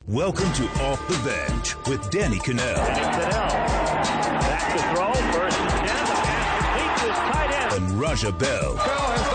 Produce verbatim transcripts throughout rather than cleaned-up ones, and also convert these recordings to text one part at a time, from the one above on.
Welcome to Off the Bench with Danny Cannell. Danny Cannell. Back to throw. First and ten. The pass complete to his tight end. And Raja Bell. Bell has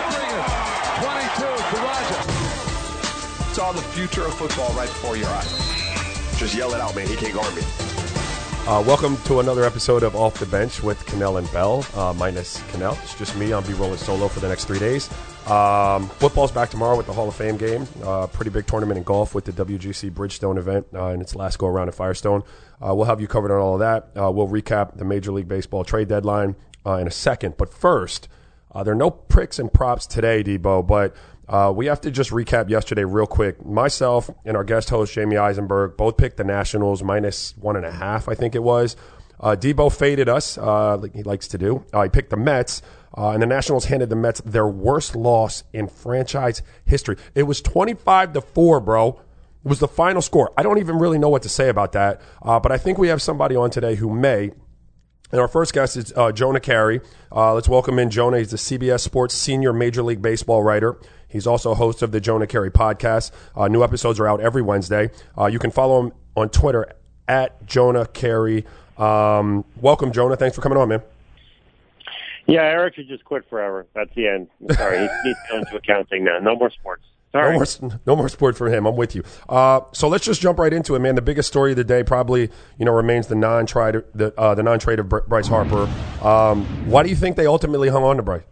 done something. twenty-two to Raja. Saw the future of football right before your eyes. Just yell it out, man. He can't guard me. Uh, welcome to another episode of Off the Bench with Cannell and Bell. Uh, minus Cannell. It's just me. I'll be rolling solo for the next three days. Um, football's back tomorrow with the Hall of Fame game. Uh, pretty big tournament in golf with the W G C Bridgestone event uh, in its last go-around at Firestone. Uh, we'll have you covered on all of that. Uh, we'll recap the Major League Baseball trade deadline uh, in a second. But first, uh, there are no pricks and props today, Debo, but uh, we have to just recap yesterday real quick. Myself and our guest host, Jamie Eisenberg, both picked the Nationals minus one and a half, I think it was. Uh, Debo faded us, uh, like he likes to do. Uh, he picked the Mets. Uh, and the Nationals handed the Mets their worst loss in franchise history. It was twenty-five to four, bro. It was the final score. I don't even really know what to say about that. Uh, but I think we have somebody on today who may. And our first guest is uh, Jonah Keri. Uh, let's welcome in Jonah. He's the C B S Sports senior Major League Baseball writer. He's also host of the Jonah Keri podcast. Uh, new episodes are out every Wednesday. Uh, you can follow him on Twitter at Jonah Keri. Um, welcome, Jonah. Thanks for coming on, man. Yeah, Eric should just quit forever. That's the end. I'm sorry, he's, he's going to accounting now. No more sports. Sorry. No more, no more sport for him. I'm with you. Uh, so let's just jump right into it, man. The biggest story of the day probably, you know, remains the non-trade, the, uh, the non-trade of Bryce Harper. Um, why do you think they ultimately hung on to Bryce?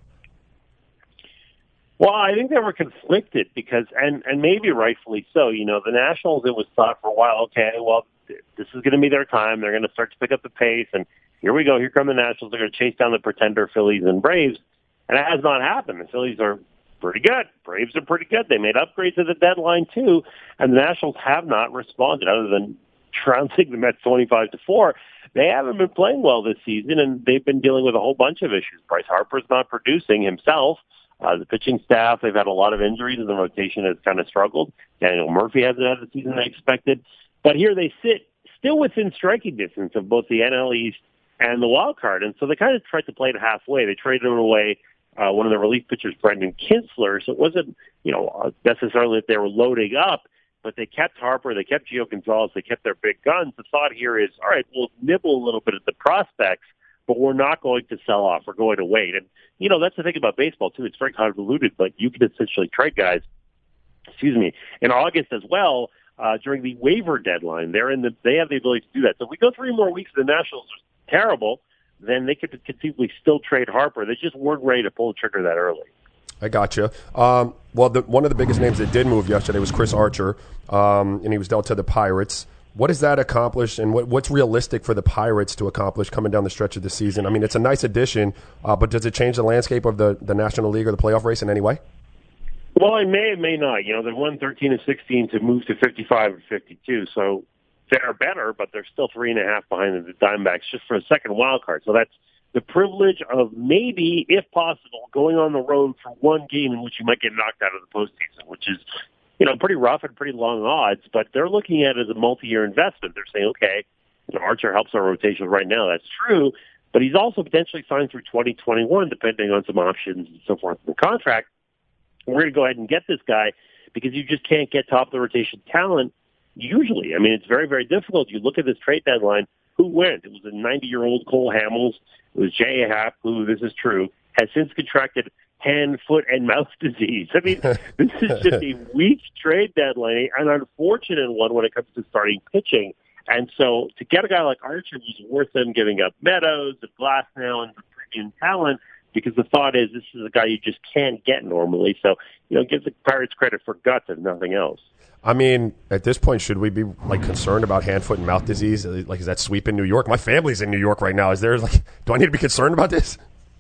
Well, I think they were conflicted because, and, and maybe rightfully so, you know, the Nationals, it was thought for a while, okay, well, this is going to be their time. They're going to start to pick up the pace, and here we go. Here come the Nationals. They're going to chase down the pretender Phillies and Braves, and it has not happened. The Phillies are pretty good. Braves are pretty good. They made upgrades at the deadline, too, and the Nationals have not responded other than trouncing the Mets twenty-five to four. They haven't been playing well this season, and they've been dealing with a whole bunch of issues. Bryce Harper's not producing himself. Uh, the pitching staff, they've had a lot of injuries, and the rotation has kind of struggled. Daniel Murphy hasn't had the season they expected. But here they sit still within striking distance of both the N L East and the wild card. And so they kind of tried to play it halfway. They traded away uh, one of the relief pitchers, Brendan Kinsler. So it wasn't, you know, necessarily that they were loading up, but they kept Harper, they kept Gio Gonzalez, they kept their big guns. The thought here is, all right, we'll nibble a little bit at the prospects, but we're not going to sell off. We're going to wait. And, you know, that's the thing about baseball, too. It's very convoluted, but you can essentially trade guys, excuse me, in August as well. Uh, during the waiver deadline, they're in the, they have the ability to do that. So if we go three more weeks, the Nationals are terrible, then they could conceivably still trade Harper. They just weren't ready to pull the trigger that early. I gotcha. Um, well, the, one of the biggest names that did move yesterday was Chris Archer, um, and he was dealt to the Pirates. What does that accomplish, and what, what's realistic for the Pirates to accomplish coming down the stretch of the season? I mean, it's a nice addition, uh, but does it change the landscape of the, the National League or the playoff race in any way? Well, it may, it may not. You know, they won thirteen and sixteen to move to fifty-five and fifty-two, so they're better, but they're still three and a half behind the Diamondbacks just for a second wild card. So that's the privilege of maybe, if possible, going on the road for one game in which you might get knocked out of the postseason, which is, you know, pretty rough and pretty long odds. But they're looking at it as a multi-year investment. They're saying, okay, you know, Archer helps our rotation right now. That's true, but he's also potentially signed through twenty twenty-one, depending on some options and so forth in the contract. We're going to go ahead and get this guy because you just can't get top of the rotation talent usually. I mean, it's very, very difficult. You look at this trade deadline, who went? It was a ninety-year-old Cole Hamels. It was J A. Happ, who, this is true, has since contracted hand, foot, and mouth disease. I mean, this is just a weak trade deadline, an unfortunate one when it comes to starting pitching. And so to get a guy like Archer was worth them giving up Meadows and Glasnow and premium talent, because the thought is this is a guy you just can't get normally. So, you know, give the Pirates credit for guts if nothing else. I mean, at this point, should we be like concerned about hand, foot, and mouth disease? Like, is that sweep in New York? My family's in New York right now. Is there like, do I need to be concerned about this?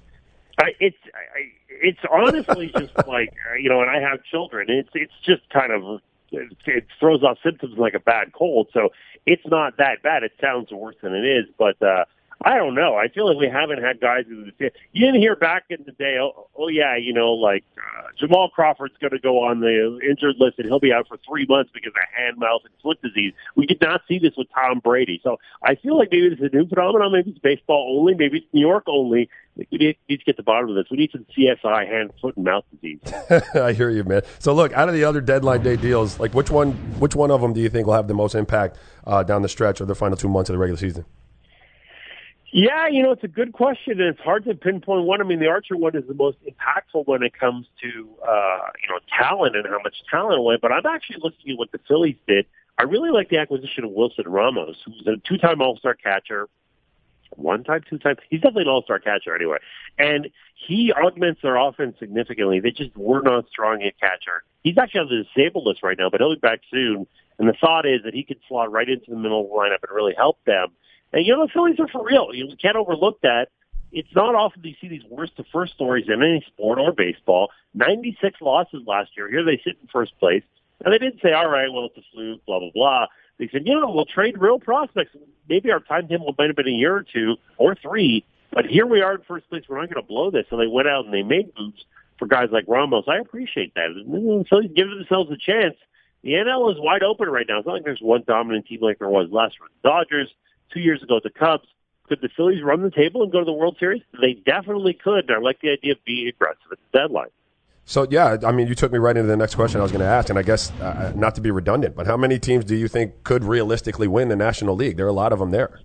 I, it's I, it's honestly just like, you know, and I have children. It's it's just kind of it, it throws off symptoms like a bad cold. So it's not that bad. It sounds worse than it is, but uh, I don't know. I feel like we haven't had guys who you didn't hear back in the day. Oh, oh yeah, you know, like uh, Jamal Crawford's going to go on the injured list and he'll be out for three months because of hand, mouth, and foot disease. We did not see this with Tom Brady. So I feel like maybe this is a new phenomenon. Maybe it's baseball only. Maybe it's New York only. We need, need to get to the bottom of this. We need some C S I, hand, foot, and mouth disease. I hear you, man. So look, out of the other deadline day deals, like which one, which one of them do you think will have the most impact uh, down the stretch of the final two months of the regular season? Yeah, you know, it's a good question, and it's hard to pinpoint one. I mean, the Archer one is the most impactful when it comes to, uh, you know, talent and how much talent went. But I'm actually looking at what the Phillies did. I really like the acquisition of Wilson Ramos, who's a two-time All-Star catcher. One time, two times. He's definitely an all-star catcher anyway. And he augments their offense significantly. They just were not strong at catcher. He's actually on the disabled list right now, but he'll be back soon. And the thought is that he could slot right into the middle of the lineup and really help them. And, you know, the Phillies are for real. You can't overlook that. It's not often you see these worst-to-first stories in any sport or baseball. ninety-six losses last year. Here they sit in first place. And they didn't say, all right, well, it's a fluke, blah, blah, blah. They said, you know, we'll trade real prospects. Maybe our timetable might have been a year or two or three, but here we are in first place. We're not going to blow this. So they went out and they made moves for guys like Ramos. I appreciate that. The Phillies give themselves a chance. The N L is wide open right now. It's not like there's one dominant team like there was last year with the Dodgers, two years ago with the Cubs. Could the Phillies run the table and go to the World Series? They definitely could. I like the idea of being aggressive at the deadline. So, yeah, I mean, you took me right into the next question I was going to ask, and I guess, uh, not to be redundant, but how many teams do you think could realistically win the National League? There are a lot of them there.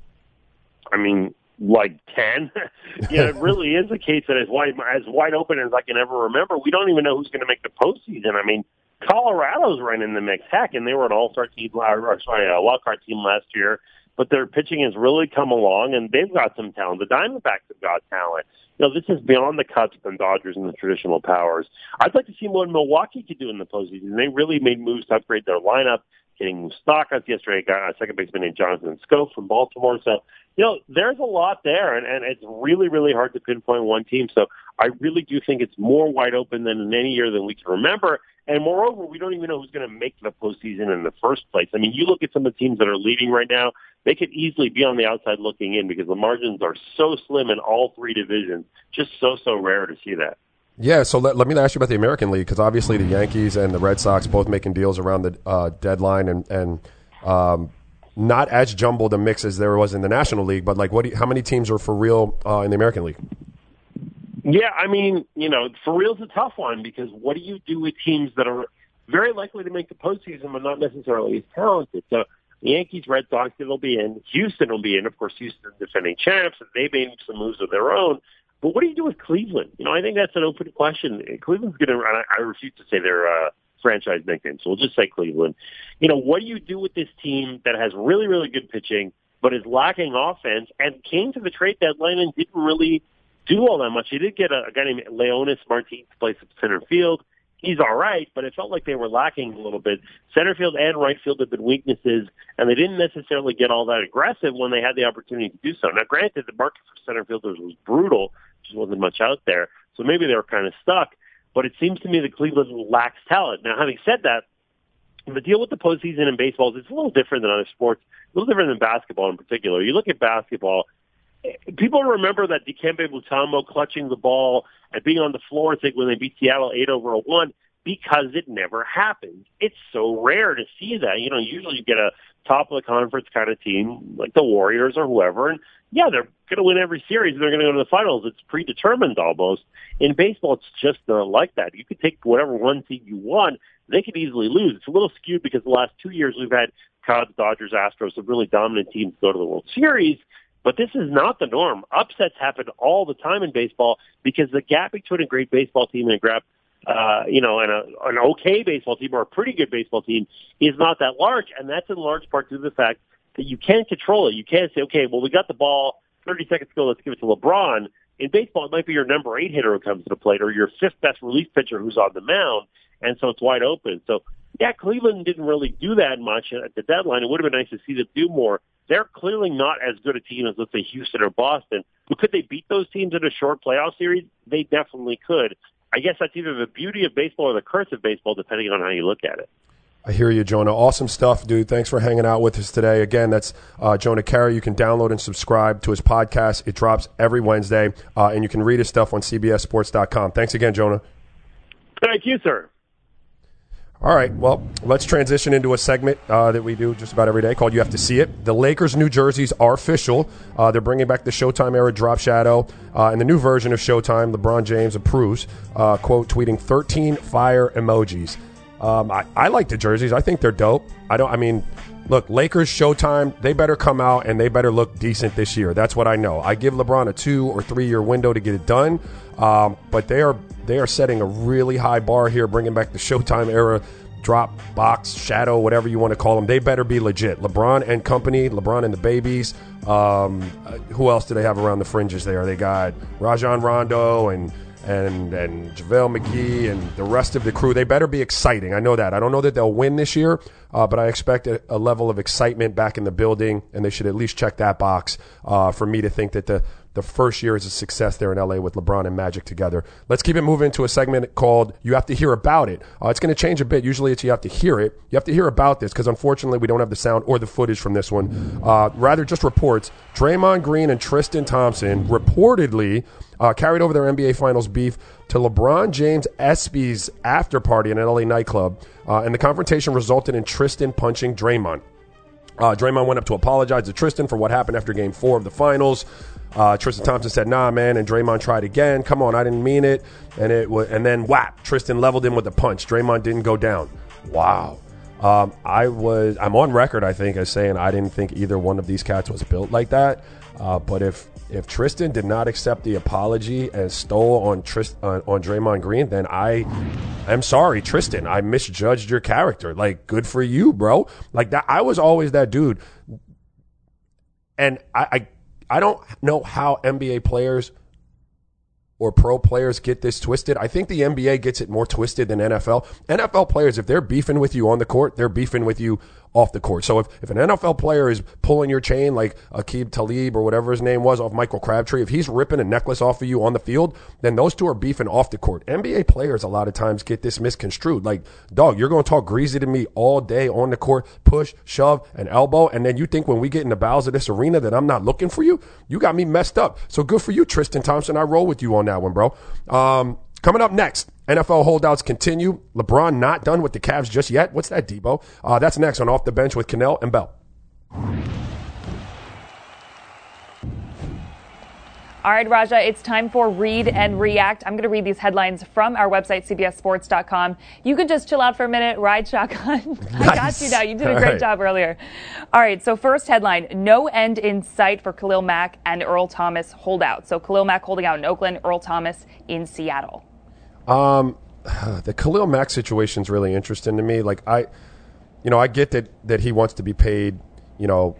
I mean, like ten. Yeah, it really is a case that is wide, as wide open as I can ever remember. We don't even know who's going to make the postseason. I mean, Colorado's right in the mix. Heck, and they were an all-star team, or sorry, a wild-card team last year, but their pitching has really come along, and they've got some talent. The Diamondbacks have got talent. You know, this is beyond the Cubs and Dodgers and the traditional powers. I'd like to see what Milwaukee could do in the postseason. They really made moves to upgrade their lineup, getting Moustakas yesterday, got a second baseman named Jonathan Scope from Baltimore. So, you know, there's a lot there, and, and it's really, really hard to pinpoint one team. So I really do think it's more wide open than in any year than we can remember. And moreover, we don't even know who's going to make the postseason in the first place. I mean, you look at some of the teams that are leading right now, they could easily be on the outside looking in because the margins are so slim in all three divisions. Just so, so rare to see that. Yeah, so let, let me ask you about the American League, because obviously the Yankees and the Red Sox both making deals around the uh, deadline, and, and um, not as jumbled a mix as there was in the National League, but like, what? Do you, how many teams are for real uh, in the American League? Yeah, I mean, you know, for real's a tough one, because what do you do with teams that are very likely to make the postseason but not necessarily as talented? So the Yankees, Red Sox, they'll be in. Houston will be in. Of course, Houston defending champs, and they made some moves of their own. But what do you do with Cleveland? You know, I think that's an open question. Cleveland's going to, I, I refuse to say their uh, franchise nickname, so we'll just say Cleveland. You know, what do you do with this team that has really, really good pitching but is lacking offense and came to the trade deadline and didn't really do all that much? They did get a, a guy named Leonis Martin to play some center field. He's all right, but it felt like they were lacking a little bit. Center field and right field have been weaknesses, and they didn't necessarily get all that aggressive when they had the opportunity to do so. Now, granted, the market for center fielders was brutal. Just wasn't much out there, so maybe they were kind of stuck. But it seems to me that Cleveland lacks talent. Now, having said that, the deal with the postseason in baseball is it's a little different than other sports, a little different than basketball in particular. You look at basketball, people remember that Dikembe Mutombo clutching the ball and being on the floor and think when they beat Seattle eight over one because it never happened. It's so rare to see that. You know, usually you get a top of the conference kind of team like the Warriors or whoever, and yeah, they're going to win every series. They're going to go to the finals. It's predetermined almost. In baseball, it's just not like that. You could take whatever one seed you want. They could easily lose. It's a little skewed because the last two years we've had Cubs, Dodgers, Astros, some really dominant teams go to the World Series. But this is not the norm. Upsets happen all the time in baseball because the gap between a great baseball team and a gap, uh, you know, and a, an okay baseball team or a pretty good baseball team is not that large. And that's in large part due to the fact that you can't control it. You can't say, okay, well, we got the ball thirty seconds ago, let's give it to LeBron. In baseball, it might be your number eight hitter who comes to the plate or your fifth best relief pitcher who's on the mound, and so it's wide open. So, yeah, Cleveland didn't really do that much at the deadline. It would have been nice to see them do more. They're clearly not as good a team as, let's say, Houston or Boston. But could they beat those teams in a short playoff series? They definitely could. I guess that's either the beauty of baseball or the curse of baseball, depending on how you look at it. I hear you, Jonah. Awesome stuff, dude. Thanks for hanging out with us today. Again, that's uh, Jonah Keri. You can download and subscribe to his podcast. It drops every Wednesday, uh, and you can read his stuff on C B S Sports dot com. Thanks again, Jonah. Thank you, sir. All right, well, let's transition into a segment uh, that we do just about every day called You Have to See It. The Lakers' new jerseys are official. Uh, they're bringing back the Showtime era drop shadow. Uh, and the new version of Showtime, LeBron James approves, uh, quote, tweeting thirteen fire emojis. Um, I, I like the jerseys. I think they're dope. I don't. I mean, look, Lakers, Showtime, they better come out and they better look decent this year. That's what I know. I give LeBron a two or three year window to get it done, um, but they are they are setting a really high bar here, bringing back the Showtime era drop, box, shadow, whatever you want to call them. They better be legit. LeBron and company, LeBron and the babies. Um, uh, who else do they have around the fringes there? They got Rajon Rondo and. and and JaVale McGee and the rest of the crew. They better be exciting. I know that. I don't know that they'll win this year, uh, but I expect a, a level of excitement back in the building, and they should at least check that box uh, for me to think that the, the first year is a success there in L A with LeBron and Magic together. Let's keep it moving to a segment called You Have to Hear About It. Uh, it's going to change a bit. Usually it's you have to hear it. You have to hear about this because, unfortunately, we don't have the sound or the footage from this one. Uh, rather, just reports. Draymond Green and Tristan Thompson reportedly Uh, carried over their N B A Finals beef to LeBron James ESPY's after party in an L A nightclub, uh, and the confrontation resulted in Tristan punching Draymond. Uh, Draymond went up to apologize to Tristan for what happened after Game Four of the Finals. Uh, Tristan Thompson said, "Nah, man," and Draymond tried again. "Come on, I didn't mean it." And it w- and then whap, Tristan leveled him with a punch. Draymond didn't go down. Wow. Um, I was I'm on record, I think, as saying I didn't think either one of these cats was built like that. Uh, but if if Tristan did not accept the apology and stole on Trist, uh, on Draymond Green, then I am sorry, Tristan. I misjudged your character. Like, good for you, bro. Like that. I was always that dude. And I I, I don't know how N B A players or pro players get this twisted. I think the N B A gets it more twisted than N F L. N F L players, if they're beefing with you on the court, they're beefing with you off the court. So if, if an N F L player is pulling your chain like Aqib Talib or whatever his name was off Michael Crabtree, if he's ripping a necklace off of you on the field, then those two are beefing off the court. N B A players a lot of times get this misconstrued. Like, dog, you're going to talk greasy to me all day on the court, push, shove, and elbow, and then you think when we get in the bowels of this arena that I'm not looking for you? You got me messed up. So good for you, Tristan Thompson. I roll with you on that one, bro. Um, coming up next, N F L holdouts continue. LeBron not done with the Cavs just yet. What's that, Debo? Uh, that's next on Off the Bench with Cannell and Bell. All right, Raja, it's time for Read and React. I'm going to read these headlines from our website, C B S Sports dot com. You can just chill out for a minute, ride shotgun. Nice. I got you now. You did a All great right. job earlier. All right, so first headline, no end in sight for Khalil Mack and Earl Thomas holdout. So Khalil Mack holding out in Oakland, Earl Thomas in Seattle. Um, the Khalil Mack situation is really interesting to me. Like, I, you know, I get that, that he wants to be paid, you know,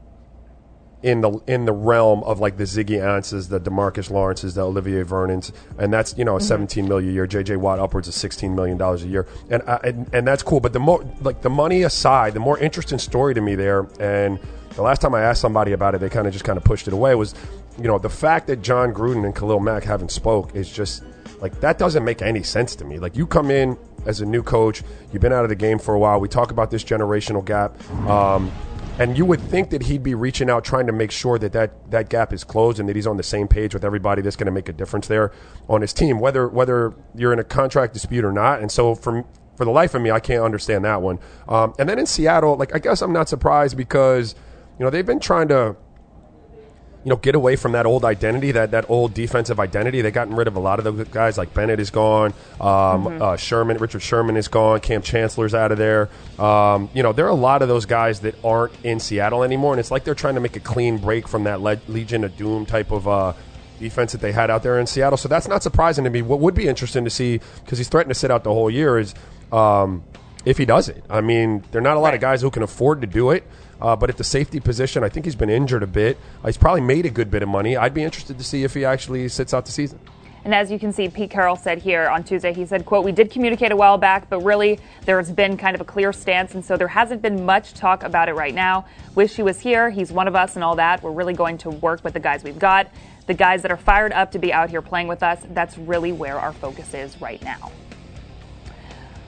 in the in the realm of like the Ziggy Ansahs, the DeMarcus Lawrences, the Olivier Vernons, and that's, you know, a mm-hmm. seventeen million dollars a year. J J Watt upwards of sixteen million dollars a year, and, uh, and and that's cool. But the more like the money aside, the more interesting story to me there, and the last time I asked somebody about it, they kind of just kind of pushed it away, was, you know, the fact that John Gruden and Khalil Mack haven't spoke is just like, that doesn't make any sense to me. Like, you come in as a new coach, you've been out of the game for a while. We talk about this generational gap. Um, And you would think that he'd be reaching out, trying to make sure that, that that gap is closed and that he's on the same page with everybody that's going to make a difference there on his team, whether whether you're in a contract dispute or not. And so for, for the life of me, I can't understand that one. Um, and then in Seattle, like, I guess I'm not surprised because, you know, they've been trying to, you know, get away from that old identity, that, that old defensive identity. They've gotten rid of a lot of those guys. Like Bennett is gone. Um, mm-hmm. uh, Sherman, Richard Sherman is gone. Cam Chancellor's out of there. Um, you know, there are a lot of those guys that aren't in Seattle anymore, and it's like they're trying to make a clean break from that Le- Legion of Doom type of uh, defense that they had out there in Seattle. So that's not surprising to me. What would be interesting to see, because he's threatened to sit out the whole year, is um, if he does it. I mean, there are not a lot right. of guys who can afford to do it. Uh, but at the safety position, I think he's been injured a bit. Uh, he's probably made a good bit of money. I'd be interested to see if he actually sits out the season. And as you can see, Pete Carroll said here on Tuesday, he said, quote, "We did communicate a while back, but really there's been kind of a clear stance. And so there hasn't been much talk about it right now. Wish he was here. He's one of us and all that. We're really going to work with the guys we've got, the guys that are fired up to be out here playing with us. That's really where our focus is right now."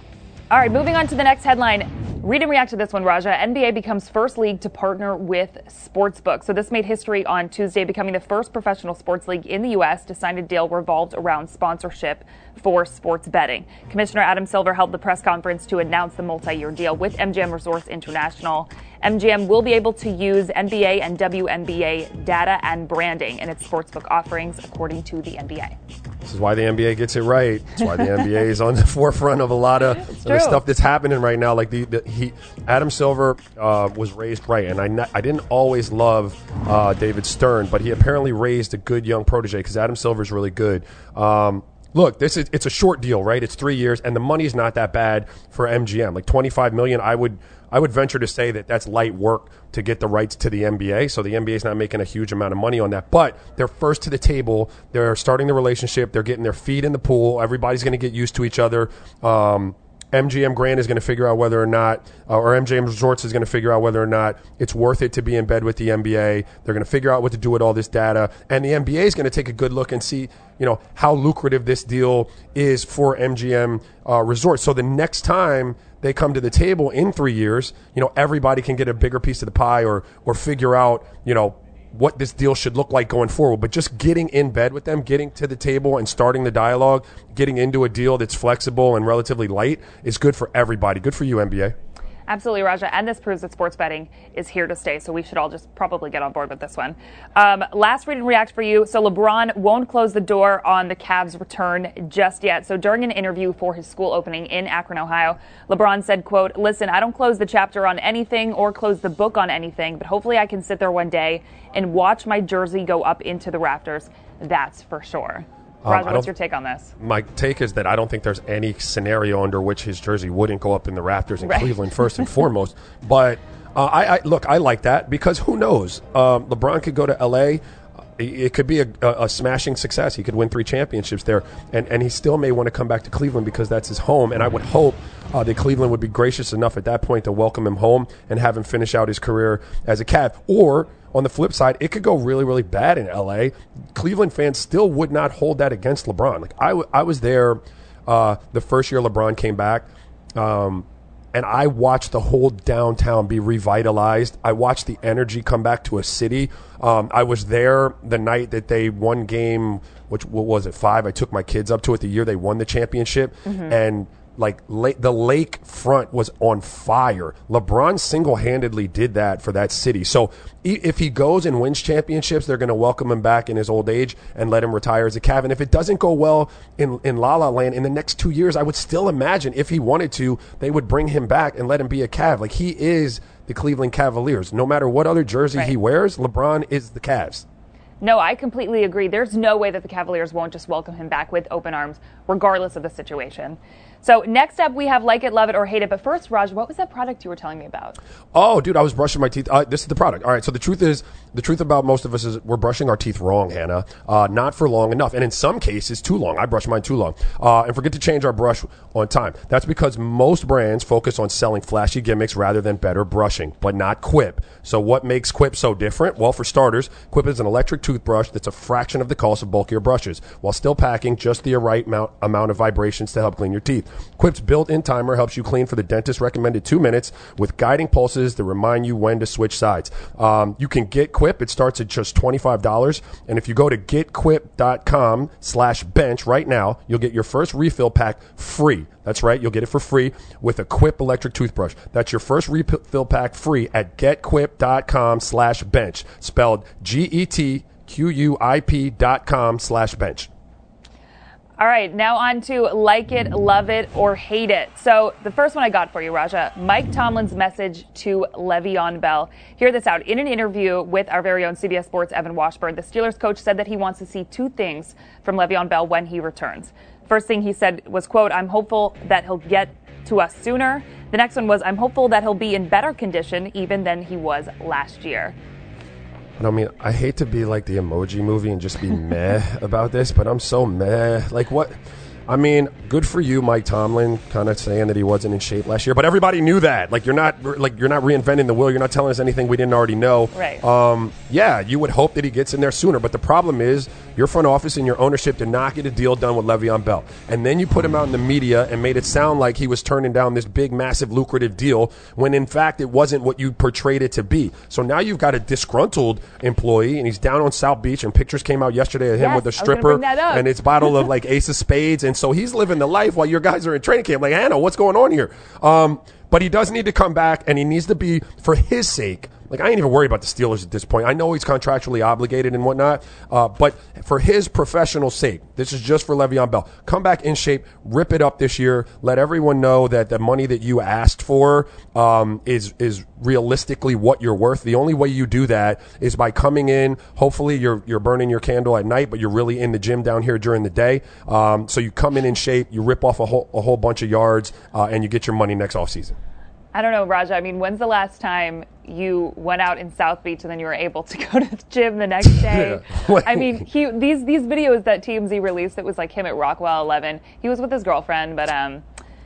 All right, moving on to the next headline. Read and react to this one, Raja. N B A becomes first league to partner with Sportsbook. So this made history on Tuesday, becoming the first professional sports league in the U S to sign a deal revolved around sponsorship for sports betting. Commissioner Adam Silver held the press conference to announce the multi-year deal with M G M Resorts International. M G M will be able to use N B A and W N B A data and branding in its sportsbook offerings, according to the N B A. This is why the N B A gets it right. That's why the N B A is on the forefront of a lot of, of the stuff that's happening right now. Like the, the he, Adam Silver uh, was raised right, and I ne- I didn't always love uh, David Stern, but he apparently raised a good young protege because Adam Silver is really good. Um, Look, this is it's a short deal, right? It's three years, and the money's not that bad for M G M. Like twenty-five million dollars, I would I would venture to say that that's light work to get the rights to the N B A. So the N B A is not making a huge amount of money on that. But they're first to the table. They're starting the relationship. They're getting their feet in the pool. Everybody's going to get used to each other. Um, M G M Grand is going to figure out whether or not, uh, or M G M Resorts is going to figure out whether or not it's worth it to be in bed with the N B A. They're going to figure out what to do with all this data. And the N B A is going to take a good look and see, you know, how lucrative this deal is for M G M uh, Resorts. So the next time they come to the table in three years, you know, everybody can get a bigger piece of the pie or or figure out, you know, what this deal should look like going forward. But just getting in bed with them, getting to the table and starting the dialogue, getting into a deal that's flexible and relatively light is good for everybody. Good for you, N B A. Absolutely, Raja. And this proves that sports betting is here to stay. So we should all just probably get on board with this one. Um, last read and react for you. So LeBron won't close the door on the Cavs' return just yet. So during an interview for his school opening in Akron, Ohio, LeBron said, quote, "Listen, I don't close the chapter on anything or close the book on anything, but hopefully I can sit there one day and watch my jersey go up into the rafters. That's for sure." Raja, um, what's your take on this? My take is that I don't think there's any scenario under which his jersey wouldn't go up in the rafters in right. Cleveland first and foremost. But uh, I, I look, I like that because who knows? Um, LeBron could go to L A. It could be a, a, a smashing success. He could win three championships there, and, and he still may want to come back to Cleveland because that's his home. And I would hope uh, that Cleveland would be gracious enough at that point to welcome him home and have him finish out his career as a Cav. Or on the flip side, it could go really, really bad in L A. Cleveland fans still would not hold that against LeBron. Like I, w- I was there uh, the first year LeBron came back. Um, And I watched the whole downtown be revitalized. I watched the energy come back to a city. Um, I was there the night that they won game, which what was it, five? I took my kids up to it the year they won the championship. Mm-hmm. And like la- the lake front was on fire. LeBron single-handedly did that for that city. So e- if he goes and wins championships, they're going to welcome him back in his old age and let him retire as a Cav. And if it doesn't go well in, in La La Land in the next two years, I would still imagine if he wanted to, they would bring him back and let him be a Cav. Like he is the Cleveland Cavaliers. No matter what other jersey right. he wears, LeBron is the Cavs. No, I completely agree. There's no way that the Cavaliers won't just welcome him back with open arms, regardless of the situation. So next up, we have Like It, Love It, or Hate It. But first, Raj, what was that product you were telling me about? Oh, dude, I was brushing my teeth. Uh, this is the product. All right, so the truth is, the truth about most of us is we're brushing our teeth wrong, Hannah. Uh, not for long enough. And in some cases, too long. I brush mine too long. Uh, and forget to change our brush on time. That's because most brands focus on selling flashy gimmicks rather than better brushing, but not Quip. So what makes Quip so different? Well, for starters, Quip is an electric toothbrush that's a fraction of the cost of bulkier brushes, while still packing just the right amount, amount of vibrations to help clean your teeth. Quip's built-in timer helps you clean for the dentist recommended two minutes with guiding pulses that remind you when to switch sides. Um, you can get Quip. It starts at just twenty-five dollars. And if you go to getquip.com slash bench right now, you'll get your first refill pack free. That's right. You'll get it for free with a Quip electric toothbrush. That's your first refill pack free at getquip.com slash bench. Spelled G-E-T-Q-U-I-P dot com slash bench. All right, now on to Like It, Love It, or Hate It. So the first one I got for you, Raja, Mike Tomlin's message to Le'Veon Bell. Hear this out. In an interview with our very own C B S Sports' Evan Washburn, the Steelers coach said that he wants to see two things from Le'Veon Bell when he returns. First thing he said was, quote, "I'm hopeful that he'll get to us sooner." The next one was, "I'm hopeful that he'll be in better condition even than he was last year." I mean, I hate to be like the Emoji Movie and just be meh about this, but I'm so meh. Like what? I mean, good for you, Mike Tomlin, kind of saying that he wasn't in shape last year. But everybody knew that. Like you're not like you're not reinventing the wheel. You're not telling us anything we didn't already know. Right. Um, yeah, you would hope that he gets in there sooner. But the problem is your front office and your ownership did not get a deal done with Le'Veon Bell. And then you put him out in the media and made it sound like he was turning down this big, massive, lucrative deal when, in fact, it wasn't what you portrayed it to be. So now you've got a disgruntled employee, and he's down on South Beach, and pictures came out yesterday of him yes, with a stripper and his bottle of, like, Ace of Spades. And so he's living the life while your guys are in training camp. Like, Hannah, what's going on here? Um, but he does need to come back, and he needs to be, for his sake, like, I ain't even worried about the Steelers at this point. I know he's contractually obligated and whatnot, uh, but for his professional sake, this is just for Le'Veon Bell. Come back in shape, rip it up this year, let everyone know that the money that you asked for um, is is realistically what you're worth. The only way you do that is by coming in. Hopefully, you're you're burning your candle at night, but you're really in the gym down here during the day. Um, so you come in in shape, you rip off a whole, a whole bunch of yards, uh, and you get your money next offseason. I don't know, Raja. I mean, when's the last time you went out in South Beach and then you were able to go to the gym the next day? Yeah. I mean, he these these videos that T M Z released, it was like him at Rockwell eleven. He was with his girlfriend, but um,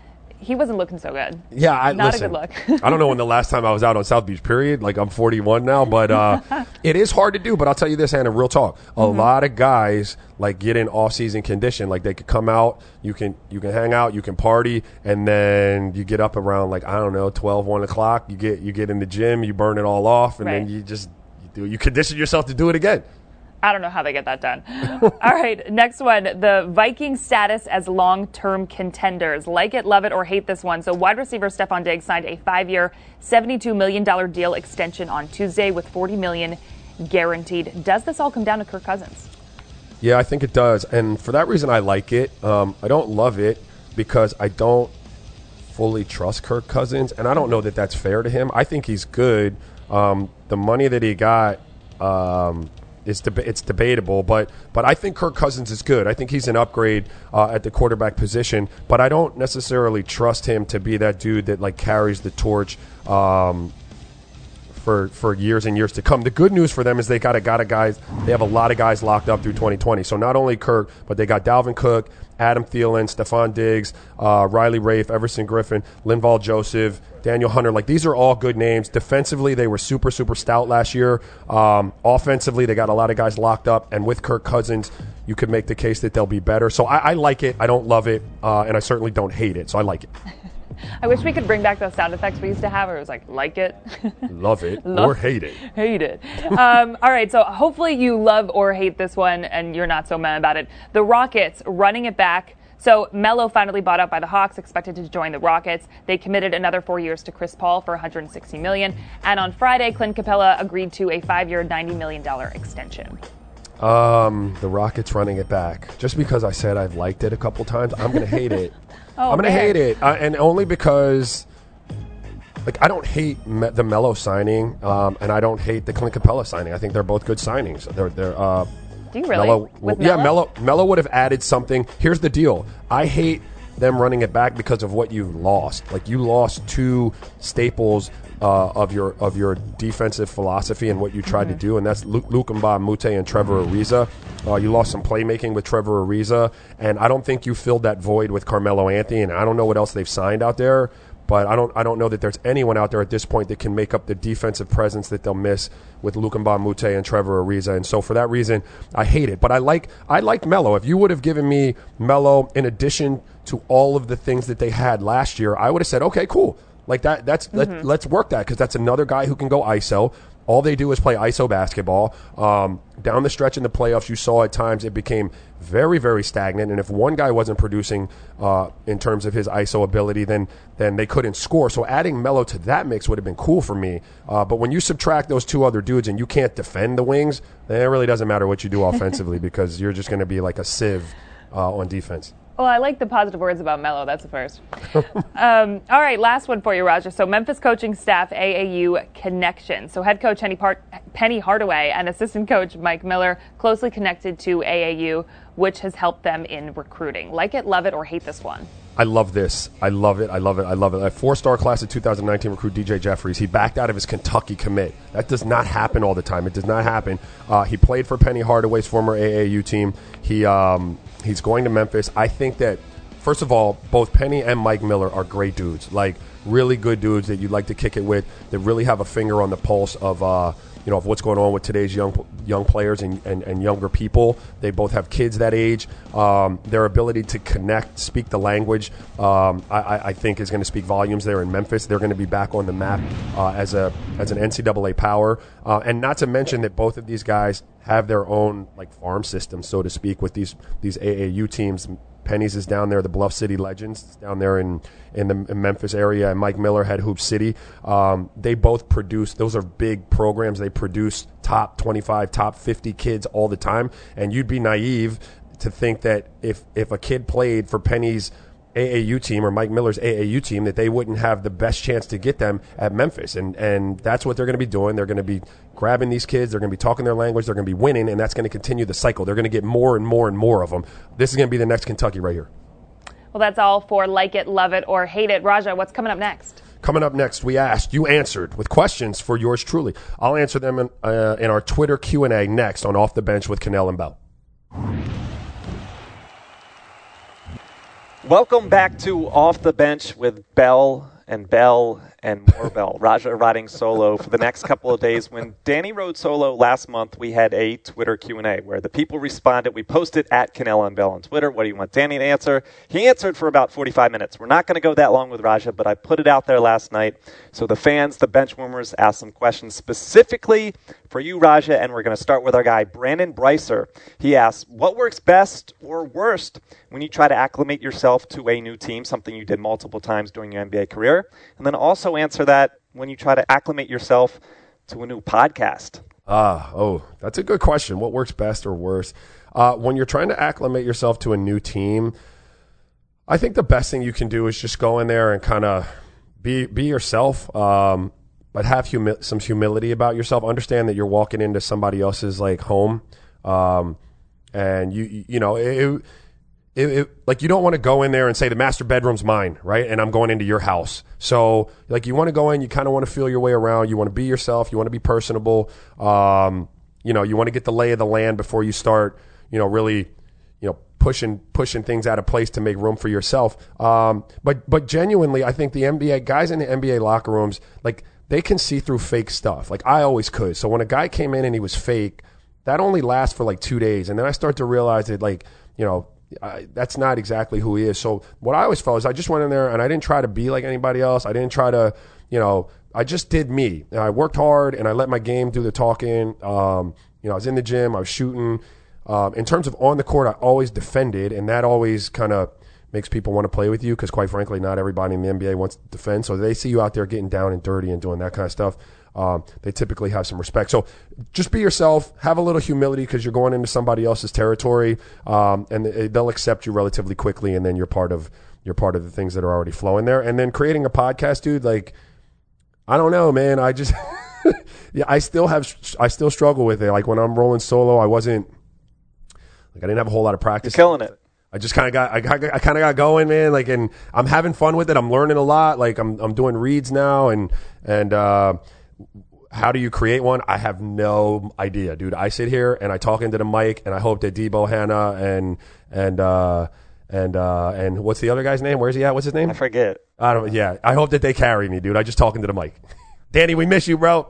he wasn't looking so good. Yeah, I, not listen, a good look. I don't know when the last time I was out on South Beach, period. Like, I'm forty-one now, but uh, it is hard to do. But I'll tell you this, Hannah, real talk. A Mm-hmm. lot of guys, like, get in off-season condition. Like, they could come out, you can you can hang out, you can party, and then you get up around, like, I don't know, twelve, one o'clock. You get you get in the gym, you burn it all off, and right. then you just you, do, you condition yourself to do it again. I don't know how they get that done. All right, next one. The Vikings' status as long-term contenders. Like it, love it, or hate this one. So wide receiver Stephon Diggs signed a five-year, seventy-two million dollars deal extension on Tuesday with forty million dollars guaranteed. Does this all come down to Kirk Cousins? Yeah, I think it does. And for that reason, I like it. Um, I don't love it because I don't fully trust Kirk Cousins. And I don't know that that's fair to him. I think he's good. Um, the money that he got, um, it's, deb- it's debatable. But, but I think Kirk Cousins is good. I think he's an upgrade uh, at the quarterback position. But I don't necessarily trust him to be that dude that, like, carries the torch um for for years and years to come. The good news for them is they got a got a guys. They have a lot of guys locked up through twenty twenty. So not only Kirk, but they got Dalvin Cook, Adam Thielen, Stephon Diggs, uh, Riley Rafe, Everson Griffin, Linval Joseph, Daniel Hunter. Like, these are all good names. Defensively, they were super super stout last year. Um, offensively, they got a lot of guys locked up, and with Kirk Cousins, you could make the case that they'll be better. So I, I like it. I don't love it, uh, and I certainly don't hate it. So I like it. I wish we could bring back those sound effects we used to have where it was like, like it. Love it love, or hate it. Hate it. Um, all right, so hopefully you love or hate this one and you're not so mad about it. The Rockets running it back. So Melo finally bought out by the Hawks, expected to join the Rockets. They committed another four years to Chris Paul for one hundred sixty million dollars. And on Friday, Clint Capella agreed to a five-year, ninety million dollars extension. Um, the Rockets running it back. Just because I said I've liked it a couple times, I'm going to hate it. Oh, I'm going to man. hate it. Uh, and only because, like, I don't hate Me- the Melo signing, um, and I don't hate the Clint Capella signing. I think they're both good signings. They're, they're, uh, Do you really? Melo, With yeah, Melo? Melo, Melo would have added something. Here's the deal. I hate them running it back because of what you lost. Like, you lost two staples uh, of your of your defensive philosophy and what you tried Mm-hmm. to do, and that's Luke Mbah Mute and Trevor Ariza. Uh, you lost some playmaking with Trevor Ariza, and I don't think you filled that void with Carmelo Anthony, and I don't know what else they've signed out there. But I don't I don't know that there's anyone out there at this point that can make up the defensive presence that they'll miss with Luke Mbah Mute and Trevor Ariza. And so for that reason, I hate it. But I like I like Melo. If you would have given me Melo in addition to all of the things that they had last year, I would have said, okay, cool. Like that that's mm-hmm. let, let's work that, because that's another guy who can go I S O. All they do is play I S O basketball. Um, down the stretch in the playoffs, you saw at times it became very, very stagnant. And if one guy wasn't producing uh, in terms of his I S O ability, then then they couldn't score. So adding Melo to that mix would have been cool for me. Uh, but when you subtract those two other dudes and you can't defend the wings, then it really doesn't matter what you do offensively because you're just going to be like a sieve uh, on defense. Well, I like the positive words about Melo. That's the first. um, all right, last one for you, Raja. So Memphis coaching staff A A U connection. So head coach Penny, Part- Penny Hardaway and assistant coach Mike Miller closely connected to A A U, which has helped them in recruiting. Like it, love it, or hate this one? I love this. I love it. I love it. I love it. A four-star class of two thousand nineteen recruit D J Jeffries. He backed out of his Kentucky commit. That does not happen all the time. It does not happen. Uh, he played for Penny Hardaway's former A A U team. He um, he's going to Memphis. I think that first of all, both Penny and Mike Miller are great dudes, like really good dudes that you'd like to kick it with, that really have a finger on the pulse of uh, you know, of what's going on with today's young young players and, and, and younger people. They both have kids that age. Um, their ability to connect, speak the language, um, I, I think is going to speak volumes there in Memphis. They're going to be back on the map uh, as a as an N C double A power. Uh, and not to mention that both of these guys have their own like farm system, so to speak, with these these A A U teams. Penny's is down there, the Bluff City Legends down there in in the in Memphis area, and Mike Miller had Hoop City. Um, they both produce; those are big programs. They produce top twenty-five, top fifty kids all the time, and you'd be naive to think that if if a kid played for Penny's A A U team or Mike Miller's A A U team, that they wouldn't have the best chance to get them at Memphis. And and that's what they're going to be doing. They're going to be grabbing these kids. They're going to be talking their language. They're going to be winning, and that's going to continue the cycle. They're going to get more and more and more of them. This is going to be the next Kentucky right here. Well, that's all for Like It, Love It, or Hate It. Raja, what's coming up next? Coming up next, we asked, you answered with questions for yours truly. I'll answer them in, uh, in our Twitter Q and A next on Off the Bench with Cannell and Bell. Welcome back to Off the Bench with Bell and Bell and more Bell. Raja riding solo for the next couple of days. When Danny rode solo last month, we had a Twitter Q and A where the people responded. We posted at Cannell and Bell on Twitter. What do you want Danny to answer? He answered for about forty-five minutes. We're not going to go that long with Raja, but I put it out there last night. So the fans, the bench warmers, asked some questions specifically for you, Raja, and we're going to start with our guy, Brandon Brycer. He asks, what works best or worst when you try to acclimate yourself to a new team, something you did multiple times during your N B A career? And then also answer that when you try to acclimate yourself to a new podcast. Ah, oh, that's a good question. What works best or worst? Uh, when you're trying to acclimate yourself to a new team, I think the best thing you can do is just go in there and kind of be be yourself, um, but have humi- some humility about yourself. Understand that you're walking into somebody else's like home, um, and you you know it, it, it, like you don't want to go in there and say the master bedroom's mine, right? And I'm going into your house. So like you want to go in, you kind of want to feel your way around. You want to be yourself. You want to be personable. Um, you know, you want to get the lay of the land before you start, you know, really, you know, pushing pushing things out of place to make room for yourself. Um, but but genuinely, I think the N B A guys in the N B A locker rooms, like they can see through fake stuff. Like I always could. So when a guy came in and he was fake, that only lasts for like two days, and then I start to realize that like you know. I, that's not exactly who he is. So what I always felt is I just went in there and I didn't try to be like anybody else. I didn't try to, you know, I just did me. And I worked hard and I let my game do the talking. Um, you know, I was in the gym, I was shooting. Um, in terms of on the court, I always defended, and that always kind of makes people want to play with you because, quite frankly, not everybody in the N B A wants to defend. So they see you out there getting down and dirty and doing that kind of stuff. Um, they typically have some respect. So just be yourself, have a little humility because you're going into somebody else's territory, um, and they'll accept you relatively quickly, and then you're part of you're part of the things that are already flowing there. And then creating a podcast, dude, like I don't know, man. I just yeah, I still have I still struggle with it. Like when I'm rolling solo, I wasn't like I didn't have a whole lot of practice. You're killing it. I just kind of got, I, got, I kind of got going, man. Like, and I'm having fun with it. I'm learning a lot. Like, I'm, I'm doing reads now, and and uh, how do you create one? I have no idea, dude. I sit here and I talk into the mic, and I hope that Debo Hanna and and uh, and uh, and what's the other guy's name? Where's he at? What's his name? I forget. I don't. Yeah, I hope that they carry me, dude. I just talk into the mic. Danny, we miss you, bro.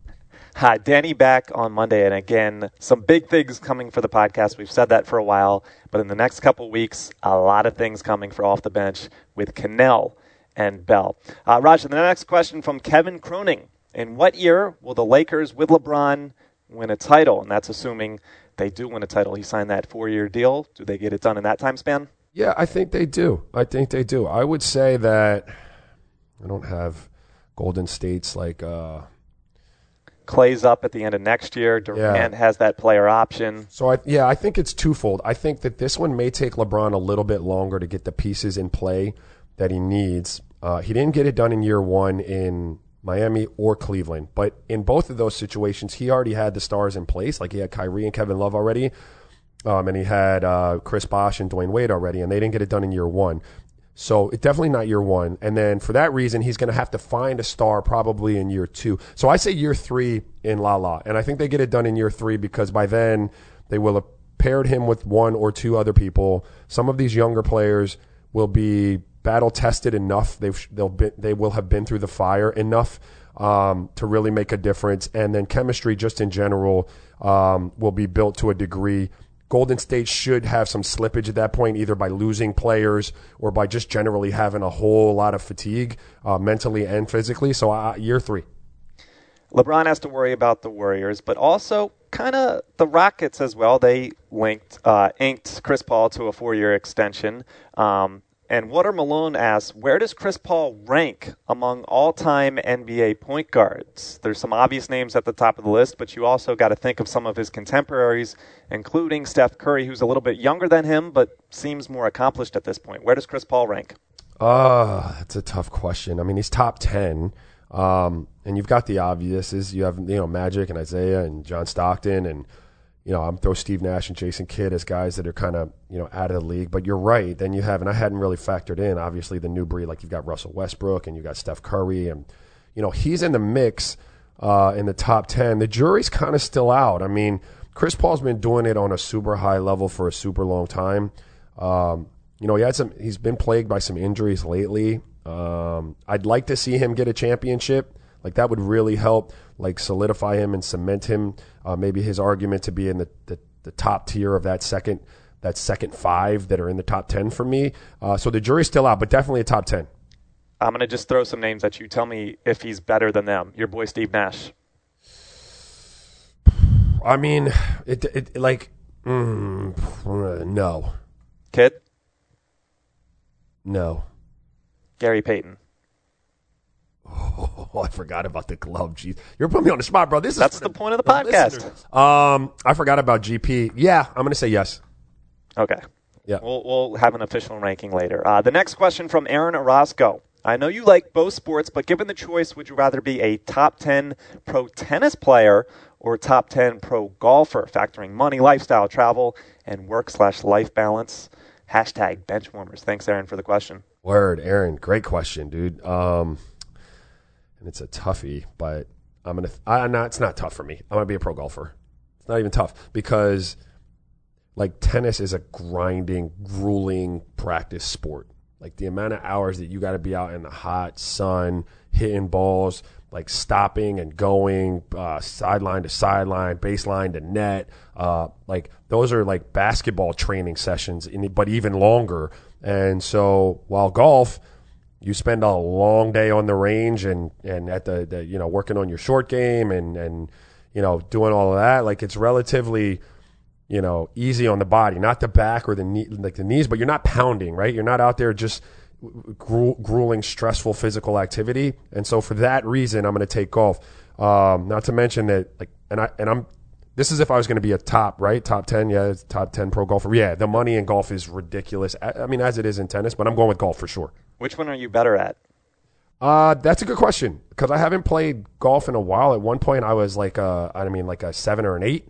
Hi, Danny back on Monday, and again, some big things coming for the podcast. We've said that for a while, but in the next couple weeks, a lot of things coming for Off the Bench with Cannell and Bell. Uh, Roger, the next question from Kevin Croning. In what year will the Lakers with LeBron win a title? And that's assuming they do win a title. He signed that four-year deal. Do they get it done in that time span? Yeah, I think they do. I think they do. I would say that I don't have Golden State's like... Uh, Clay's up at the end of next year. Durant yeah. has that player option. So, I, yeah, I think it's twofold. I think that this one may take LeBron a little bit longer to get the pieces in play that he needs. Uh, he didn't get it done in year one in Miami or Cleveland. But in both of those situations, he already had the stars in place. Like he had Kyrie and Kevin Love already. Um, and he had uh, Chris Bosh and Dwayne Wade already. And they didn't get it done in year one. So it definitely not year one. And then for that reason, he's going to have to find a star probably in year two. So I say year three in La La. And I think they get it done in year three because by then they will have paired him with one or two other people. Some of these younger players will be battle tested enough. They've they'll be, they will have been through the fire enough um, to really make a difference. And then chemistry, just in general, um, will be built to a degree. Golden State should have some slippage at that point, either by losing players or by just generally having a whole lot of fatigue, uh, mentally and physically. So uh, year three. LeBron has to worry about the Warriors, but also kind of the Rockets as well. They linked, uh, inked Chris Paul to a four-year extension. Um, and Water Malone asks, where does Chris Paul rank among all-time N B A point guards? There's some obvious names at the top of the list, but you also got to think of some of his contemporaries, including Steph Curry, who's a little bit younger than him, but seems more accomplished at this point. Where does Chris Paul rank? Uh, that's a tough question. I mean, he's top ten. Um, and you've got the obvious is you have, you know, Magic and Isaiah and John Stockton and, you know, I'm throw Steve Nash and Jason Kidd as guys that are kind of, you know, out of the league. But you're right. Then you have, and I hadn't really factored in, obviously, the new breed. Like you've got Russell Westbrook and you got Steph Curry. And, you know, he's in the mix uh, in the top ten. The jury's kind of still out. I mean, Chris Paul's been doing it on a super high level for a super long time. Um, you know, he had some, he's been plagued by some injuries lately. Um, I'd like to see him get a championship. Like that would really help, like solidify him and cement him. Uh, maybe his argument to be in the, the, the top tier of that second, that second five that are in the top ten for me. Uh, so the jury's still out, but definitely a top ten. I'm going to just throw some names at you. Tell me if he's better than them. Your boy Steve Nash. I mean, it, it like, mm, no. Kid? No. Gary Payton. Oh, I forgot about the glove. Jeez. You're putting me on the spot, bro. This is That's the, the point of the, the podcast. Listeners. Um, I forgot about G P. Yeah, I'm going to say yes. Okay. Yeah. We'll, we'll have an official ranking later. Uh, the next question from Aaron Orozco. I know you like both sports, but given the choice, would you rather be a top ten pro tennis player or top ten pro golfer, factoring money, lifestyle, travel, and work slash life balance? Hashtag benchwarmers. Thanks, Aaron, for the question. Word, Aaron. Great question, dude. Um, and it's a toughie, but I'm gonna. I not. It's not tough for me. I'm gonna be a pro golfer. It's not even tough because, like, tennis is a grinding, grueling practice sport. Like the amount of hours that you got to be out in the hot sun, hitting balls, like stopping and going, uh, sideline to sideline, baseline to net. Uh, like those are like basketball training sessions, in, but even longer. And so while golf, you spend a long day on the range and, and at the, the, you know, working on your short game and, and, you know, doing all of that. Like it's relatively, you know, easy on the body, not the back or the knee, like the knees, but you're not pounding, right? You're not out there just gru- grueling, stressful physical activity. And so for that reason, I'm going to take golf. Um, not to mention that, like, and I, and I'm, this is if I was going to be a top, right? Top ten, yeah, top ten pro golfer. Yeah, the money in golf is ridiculous. I, I mean, as it is in tennis, but I'm going with golf for sure. Which one are you better at? Uh, that's a good question because I haven't played golf in a while. At one point, I was like a, I mean, like a seven or an eight.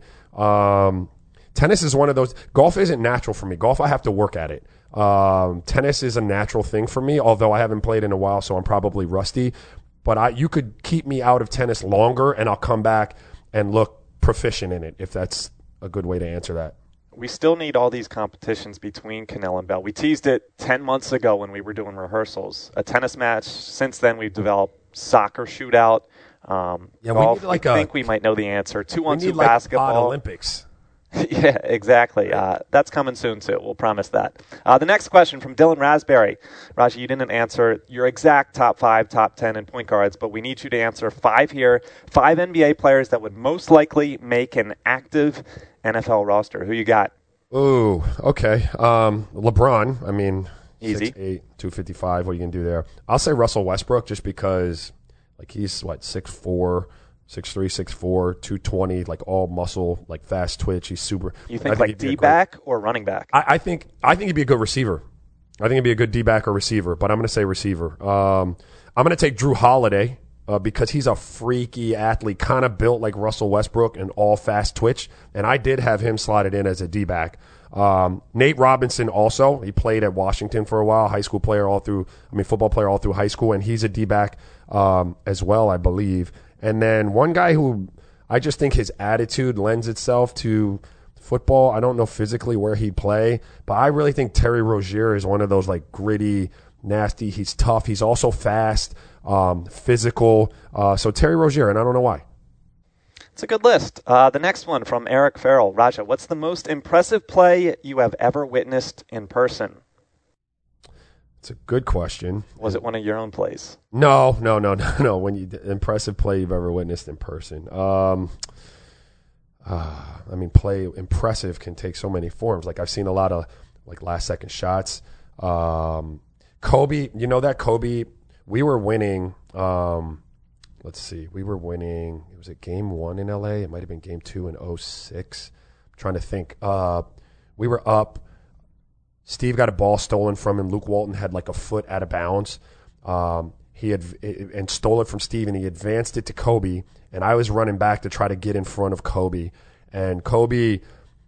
Um, tennis is one of those. Golf isn't natural for me. Golf, I have to work at it. Um, tennis is a natural thing for me, although I haven't played in a while, so I'm probably rusty. But I, you could keep me out of tennis longer, and I'll come back and look proficient in it, if that's a good way to answer that. We still need all these competitions between Cannell and Bell. We teased it ten months ago when we were doing rehearsals. A tennis match. Since then, we've developed soccer shootout. Um, yeah, golf, we need like we a, think we might know the answer. Two-on-two like basketball. Olympics. Yeah, exactly. Uh, that's coming soon, too. We'll promise that. Uh, the next question from Dylan Raspberry. Raji, you didn't answer your exact top five, top ten, and point guards, but we need you to answer five here. Five N B A players that would most likely make an active N F L roster. Who you got? Ooh, okay. Um, LeBron, I mean, easy. six eight, two fifty-five. What are you going to do there? I'll say Russell Westbrook just because, like, he's, what, six four six three, six four, two twenty, like all muscle, like fast twitch. He's super. You think, think like D-back or running back? I, I think I think he'd be a good receiver. I think he'd be a good D-back or receiver, but I'm going to say receiver. Um, I'm going to take Drew Holiday uh, because he's a freaky athlete, kind of built like Russell Westbrook and all fast twitch, and I did have him slotted in as a D-back. Um, Nate Robinson also, he played at Washington for a while, high school player all through, I mean football player all through high school, and he's a D-back um, as well, I believe. And then one guy who I just think his attitude lends itself to football. I don't know physically where he'd play, but I really think Terry Rozier is one of those like gritty, nasty. He's tough. He's also fast, um, physical. Uh, so Terry Rozier, and I don't know why. It's a good list. Uh, the next one from Eric Farrell. Raja, what's the most impressive play you have ever witnessed in person? It's a good question. Was it one of your own plays? No, no, no, no, no. When you impressive play you've ever witnessed in person. Um, uh, I mean, play impressive can take so many forms. Like I've seen a lot of like last second shots. Um, Kobe, you know that Kobe. We were winning. Um, let's see, we were winning. It was at game one in L A. It might have been game two in oh six. I'm trying to think. Uh, we were up. Steve got a ball stolen from him. Luke Walton had like a foot out of bounds. Um, he had and stole it from Steve, and he advanced it to Kobe. And I was running back to try to get in front of Kobe. And Kobe,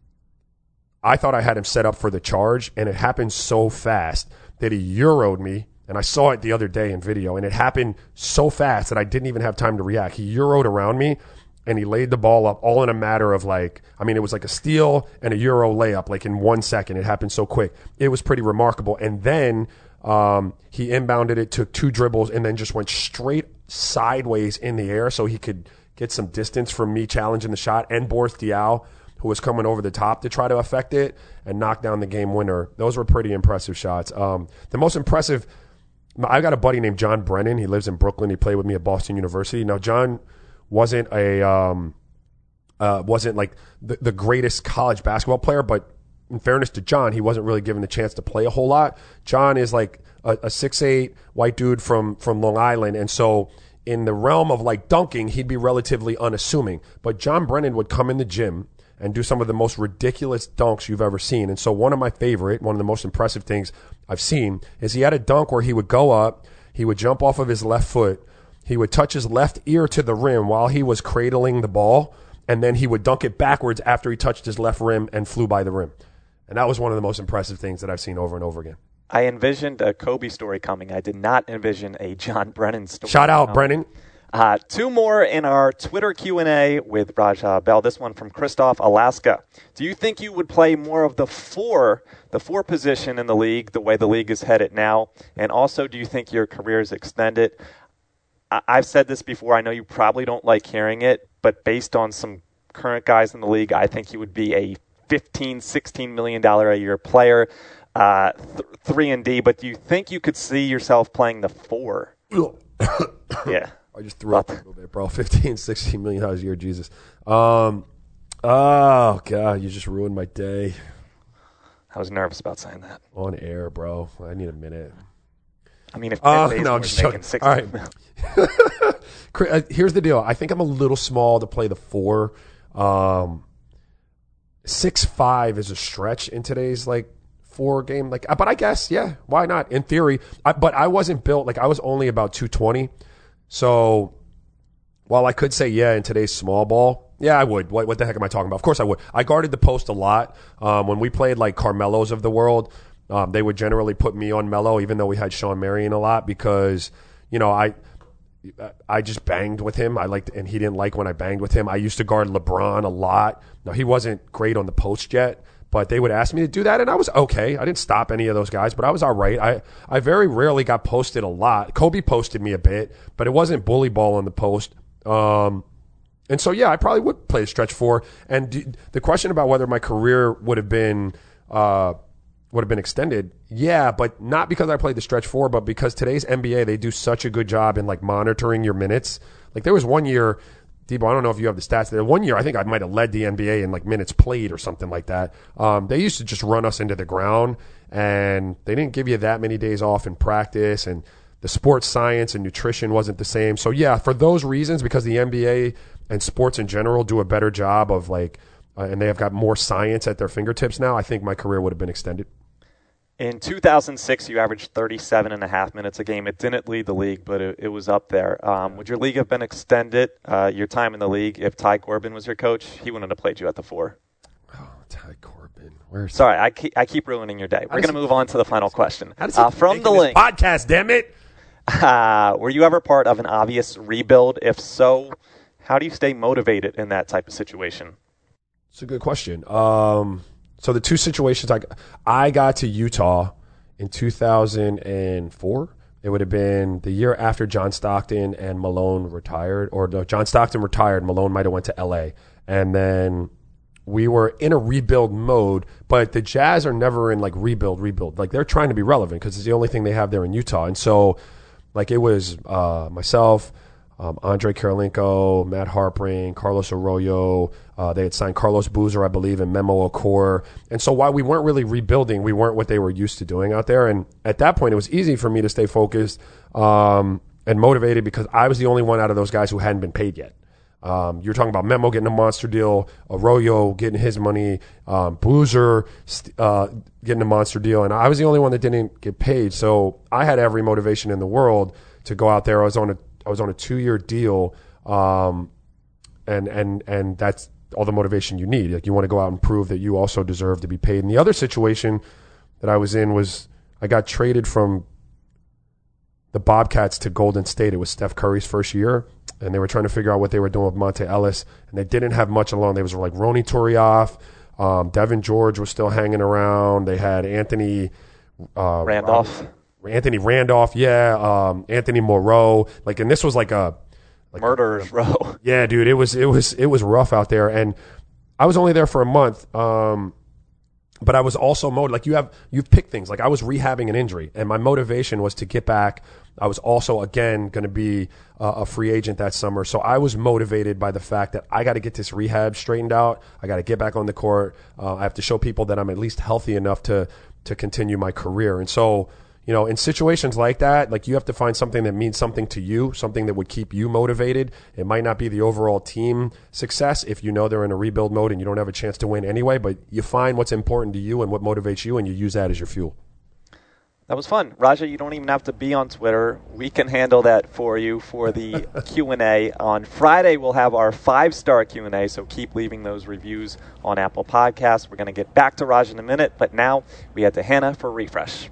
I thought I had him set up for the charge, and it happened so fast that he Euro'd me. And I saw it the other day in video, and it happened so fast that I didn't even have time to react. He Euro'd around me, and he laid the ball up all in a matter of like, I mean, it was like a steal and a Euro layup, like in one second. It happened so quick. It was pretty remarkable. And then um, he inbounded it, took two dribbles, and then just went straight sideways in the air so he could get some distance from me challenging the shot, and Boris Diaw, who was coming over the top to try to affect it and knock down the game winner. Those were pretty impressive shots. Um, the most impressive... I got a buddy named John Brennan. He lives in Brooklyn. He played with me at Boston University. Now, John wasn't a um, uh, wasn't like the, the greatest college basketball player, but in fairness to John, he wasn't really given the chance to play a whole lot. John is like a six eight white dude from from Long Island, and so in the realm of like dunking, he'd be relatively unassuming. But John Brennan would come in the gym and do some of the most ridiculous dunks you've ever seen. And so one of my favorite, one of the most impressive things I've seen is he had a dunk where he would go up, he would jump off of his left foot, he would touch his left ear to the rim while he was cradling the ball, and then he would dunk it backwards after he touched his left rim and flew by the rim. And that was one of the most impressive things that I've seen over and over again. I envisioned a Kobe story coming. I did not envision a John Brennan story. Shout out, coming. Brennan. Uh, two more in our Twitter Q and A with Raja Bell. This one from Christoph, Alaska. Do you think you would play more of the four, the four position in the league, the way the league is headed now? And also, do you think your career is extended? I- I've said this before. I know you probably don't like hearing it, but based on some current guys in the league, I think you would be a fifteen, sixteen million dollars a year player, uh, th- three and D. But do you think you could see yourself playing the four? Yeah. I just threw up a little bit, bro. fifteen, sixteen million dollars a year, Jesus. Um, oh, God, you just ruined my day. I was nervous about saying that. On air, bro. I need a minute. I mean, if uh, Ten no, I'm just joking. All right. Here's the deal. I think I'm a little small to play the four. Um, six five is a stretch in today's, like, four game. Like, but I guess, yeah, why not? In theory. I, but I wasn't built, like, I was only about two twenty. So, while I could say, yeah, in today's small ball, yeah, I would. What, what the heck am I talking about? Of course I would. I guarded the post a lot. Um, when we played like Carmelos of the world, um, they would generally put me on Melo, even though we had Sean Marion a lot, because, you know, I I just banged with him. I liked, and he didn't like when I banged with him. I used to guard LeBron a lot. Now, he wasn't great on the post yet, but they would ask me to do that, and I was okay. I didn't stop any of those guys, but I was all right. I, I very rarely got posted a lot. Kobe posted me a bit, but it wasn't bully ball on the post. Um, and so, yeah, I probably would play a stretch four. And do, the question about whether my career would have been uh, would have been extended, yeah, but not because I played the stretch four, but because today's N B A, they do such a good job in like monitoring your minutes. Like there was one year. Debo, I don't know if you have the stats there. One year, I think I might have led the N B A in like minutes played or something like that. Um, they used to just run us into the ground, and they didn't give you that many days off in practice, and the sports science and nutrition wasn't the same. So, yeah, for those reasons, because the N B A and sports in general do a better job of like, uh, and they have got more science at their fingertips now, I think my career would have been extended. In two thousand six, you averaged thirty-seven and a half minutes a game. It didn't lead the league, but it, it was up there. Um, would your league have been extended, uh, your time in the league, if Ty Corbin was your coach? He wouldn't have played you at the four. Oh, Ty Corbin. Where's Sorry, I keep, I keep ruining your day. We're going to move on to the final question. Uh, from the link. Podcast, damn it. Uh, were you ever part of an obvious rebuild? If so, how do you stay motivated in that type of situation? It's a good question. Um, so the two situations I I got to Utah in two thousand four. It would have been the year after John Stockton and Malone retired, or no, John Stockton retired. Malone might have went to L A, and then we were in a rebuild mode. But the Jazz are never in like rebuild, rebuild. Like they're trying to be relevant because it's the only thing they have there in Utah. And so, like it was uh, myself, um, Andre Karolinko, Matt Harpring, Carlos Arroyo. Uh, they had signed Carlos Boozer, I believe, and Memo Okor. And so while we weren't really rebuilding, we weren't what they were used to doing out there. And at that point, it was easy for me to stay focused um, and motivated because I was the only one out of those guys who hadn't been paid yet. Um, you're talking about Memo getting a monster deal, Arroyo getting his money, um, Boozer uh, getting a monster deal, and I was the only one that didn't get paid. So I had every motivation in the world to go out there. I was on a I was on a two-year deal, um, and and and that's all the motivation you need. Like you want to go out and prove that you also deserve to be paid. And the other situation that I was in was I got traded from the Bobcats to Golden State. It was Steph Curry's first year, and they were trying to figure out what they were doing with Monte Ellis, and they didn't have much along. They was like Ronny Turioff, um, Devin George was still hanging around. They had Anthony uh, Randolph. Robert, Anthony Randolph, yeah, um, Anthony Moreau. Like, and this was like a like murderer's a, row. Yeah, dude, it was it was it was rough out there, and I was only there for a month. Um, But I was also motivated. Like you have, you've picked things. Like I was rehabbing an injury, and my motivation was to get back. I was also again going to be uh, a free agent that summer, so I was motivated by the fact that I got to get this rehab straightened out. I got to get back on the court. Uh, I have to show people that I'm at least healthy enough to to continue my career. And so, you know, in situations like that, like you have to find something that means something to you, something that would keep you motivated. It might not be the overall team success if you know they're in a rebuild mode and you don't have a chance to win anyway, but you find what's important to you and what motivates you, and you use that as your fuel. That was fun. Raja, you don't even have to be on Twitter. We can handle that for you for the Q and A. On Friday, we'll have our five-star Q and A, so keep leaving those reviews on Apple Podcasts. We're going to get back to Raja in a minute, but now we head to Hannah for Refresh.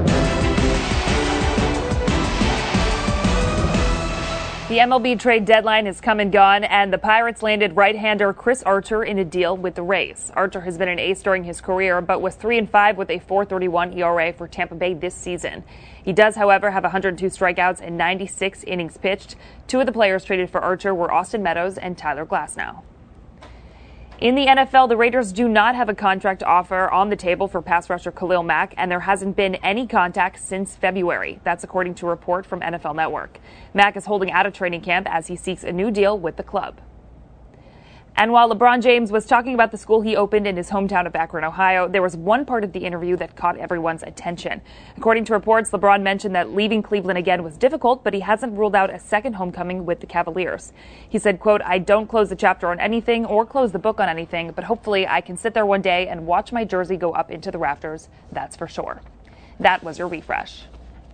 The M L B trade deadline has come and gone, and the Pirates landed right-hander Chris Archer in a deal with the Rays. Archer has been an ace during his career, but was three and five with a four thirty-one E R A for Tampa Bay this season. He does, however, have one hundred two strikeouts and ninety-six innings pitched. Two of the players traded for Archer were Austin Meadows and Tyler Glasnow. In the N F L, the Raiders do not have a contract offer on the table for pass rusher Khalil Mack, and there hasn't been any contact since February. That's according to a report from N F L Network. Mack is holding out of training camp as he seeks a new deal with the club. And while LeBron James was talking about the school he opened in his hometown of Akron, Ohio, there was one part of the interview that caught everyone's attention. According to reports, LeBron mentioned that leaving Cleveland again was difficult, but he hasn't ruled out a second homecoming with the Cavaliers. He said, quote, "I don't close the chapter on anything or close the book on anything, but hopefully I can sit there one day and watch my jersey go up into the rafters. That's for sure." That was your refresh.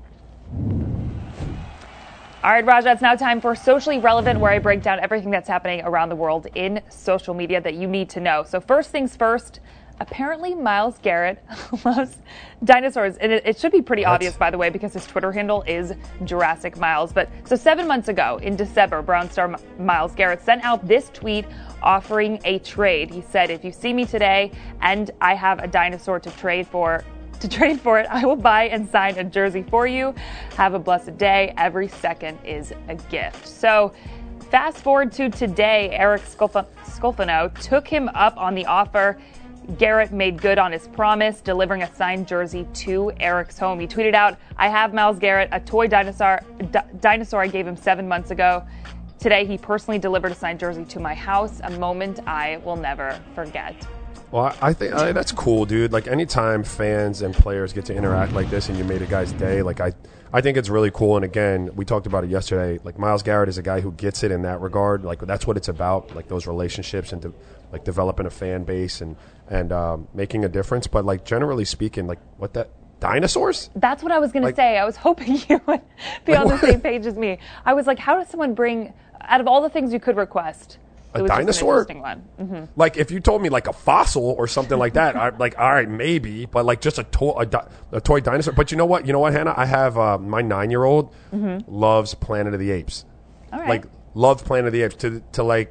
All right, Raja, it's now time for Socially Relevant, where I break down everything that's happening around the world in social media that you need to know. So first things first, apparently Myles Garrett loves dinosaurs. And it, it should be pretty what? obvious, by the way, because his Twitter handle is Jurassic Miles. But so seven months ago, in December, Brown star Myles Garrett sent out this tweet offering a trade. He said, "If you see me today and I have a dinosaur to trade for, To trade for it, I will buy and sign a jersey for you. Have a blessed day. Every second is a gift." So fast forward to today, Eric Scolfino took him up on the offer. Garrett made good on his promise, delivering a signed jersey to Eric's home. He tweeted out, "I have Myles Garrett, a toy dinosaur, d- dinosaur I gave him seven months ago. Today, he personally delivered a signed jersey to my house, a moment I will never forget." Well, I think I, that's cool, dude. Like, anytime fans and players get to interact like this and you made a guy's day, like, I, I think it's really cool. And, again, we talked about it yesterday. Like, Myles Garrett is a guy who gets it in that regard. Like, that's what it's about, like, those relationships and, de- like, developing a fan base and, and um, making a difference. But, like, generally speaking, like, what that – dinosaurs? That's what I was going like, to say. I was hoping you would be like on the what? same page as me. I was like, how does someone bring – out of all the things you could request – a dinosaur? One. Mm-hmm. Like, if you told me like a fossil or something like that, I like, all right, maybe, but like just a toy, a, di- a toy dinosaur. But you know what? You know what, Hannah? I have uh, my nine-year-old mm-hmm. loves Planet of the Apes. All right. Like, loves Planet of the Apes to to like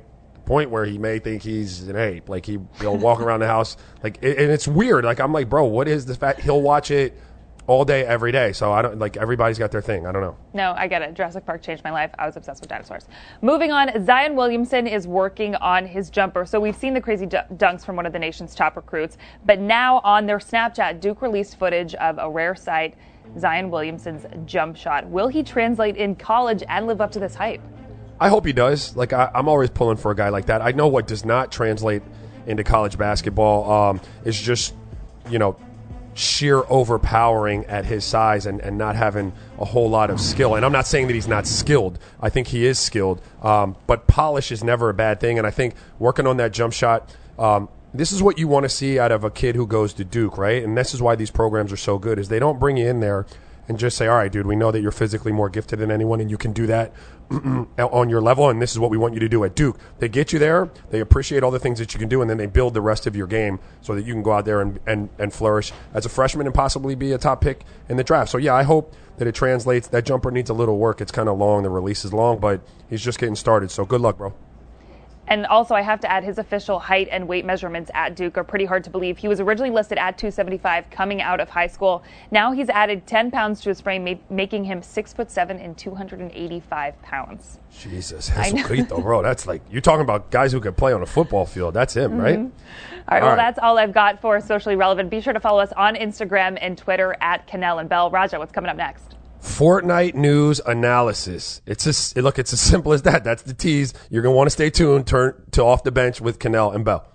point where he may think he's an ape. Like he, he'll walk around the house like, and it's weird. Like I'm like, bro, what is the fact? He'll watch it all day, every day. So I don't like everybody's got their thing. I don't know. No, I get it. Jurassic Park changed my life. I was obsessed with dinosaurs. Moving on, Zion Williamson is working on his jumper. So we've seen the crazy d- dunks from one of the nation's top recruits, but now on their Snapchat, Duke released footage of a rare sight, Zion Williamson's jump shot. Will he translate in college and live up to this hype? I hope he does. Like I, I'm always pulling for a guy like that. I know what does not translate into college basketball um, is just, you know, sheer overpowering at his size and, and not having a whole lot of skill. And I'm not saying that he's not skilled. I think he is skilled. Um, but polish is never a bad thing. And I think working on that jump shot, um, this is what you want to see out of a kid who goes to Duke, right? And this is why these programs are so good, is they don't bring you in there and just say, all right, dude, we know that you're physically more gifted than anyone and you can do that on your level, and this is what we want you to do at Duke. They get you there, they appreciate all the things that you can do, and then they build the rest of your game so that you can go out there and, and, and flourish as a freshman and possibly be a top pick in the draft. So, yeah, I hope that it translates. That jumper needs a little work. It's kind of long. The release is long, but he's just getting started. So good luck, bro. And also, I have to add, his official height and weight measurements at Duke are pretty hard to believe. He was originally listed at two seventy-five coming out of high school. Now he's added ten pounds to his frame, ma- making him six foot seven and two hundred eighty-five pounds. Jesus, Jesucristo, bro. That's like, you're talking about guys who could play on a football field. That's him, mm-hmm. right? All right, all well, right. That's all I've got for Socially Relevant. Be sure to follow us on Instagram and Twitter at Cannell and Bell. Raja, what's coming up next? Fortnite news analysis. It's just, look, it's as simple as that. That's the tease. You're going to want to stay tuned. Turn to Off the Bench with Cannell and Bell.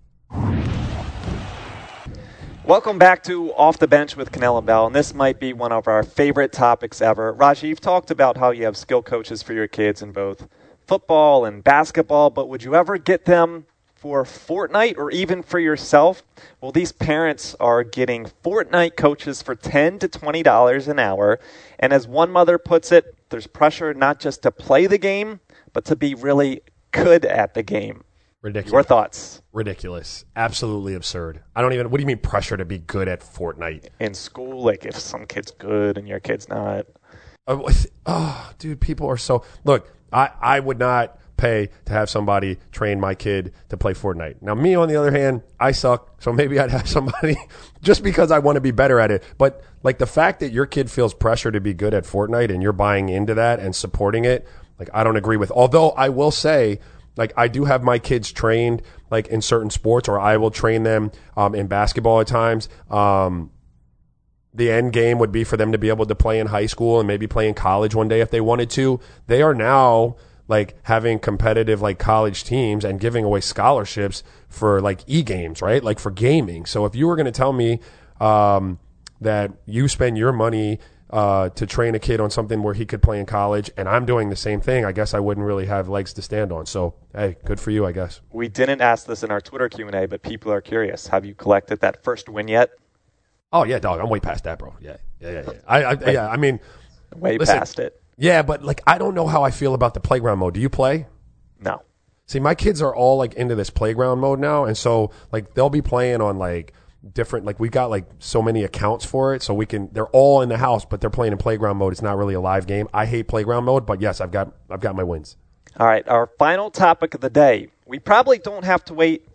Welcome back to Off the Bench with Cannell and Bell, and this might be one of our favorite topics ever. Raji, you've talked about how you have skill coaches for your kids in both football and basketball, but would you ever get them for Fortnite or even for yourself? Well, these parents are getting Fortnite coaches for ten to twenty dollars an hour. And as one mother puts it, there's pressure not just to play the game, but to be really good at the game. Ridiculous. Your thoughts? Ridiculous. Absolutely absurd. I don't even, what do you mean pressure to be good at Fortnite? In school, like if some kid's good and your kid's not. Oh, oh dude, people are so, look, I, I would not pay to have somebody train my kid to play Fortnite. Now, me, on the other hand, I suck, so maybe I'd have somebody just because I want to be better at it. But, like, the fact that your kid feels pressure to be good at Fortnite and you're buying into that and supporting it, like, I don't agree with. Although, I will say, like, I do have my kids trained, like, in certain sports, or I will train them um, in basketball at times. Um, the end game would be for them to be able to play in high school and maybe play in college one day if they wanted to. They are now like having competitive like college teams and giving away scholarships for like e-games, right? Like for gaming. So if you were going to tell me um, that you spend your money uh, to train a kid on something where he could play in college and I'm doing the same thing, I guess I wouldn't really have legs to stand on. So, hey, good for you, I guess. We didn't ask this in our Twitter Q and A, but people are curious. Have you collected that first win yet? Oh, yeah, dog. I'm way past that, bro. Yeah, yeah, yeah. yeah. I, I, yeah, I mean. Way listen, past it. Yeah, but like I don't know how I feel about the playground mode. Do you play? No. See, my kids are all like into this playground mode now, and so like they'll be playing on like different, like we got like so many accounts for it, so we can. They're all in the house, but they're playing in playground mode. It's not really a live game. I hate playground mode, but yes, I've got I've got my wins. All right, our final topic of the day. We probably don't have to wait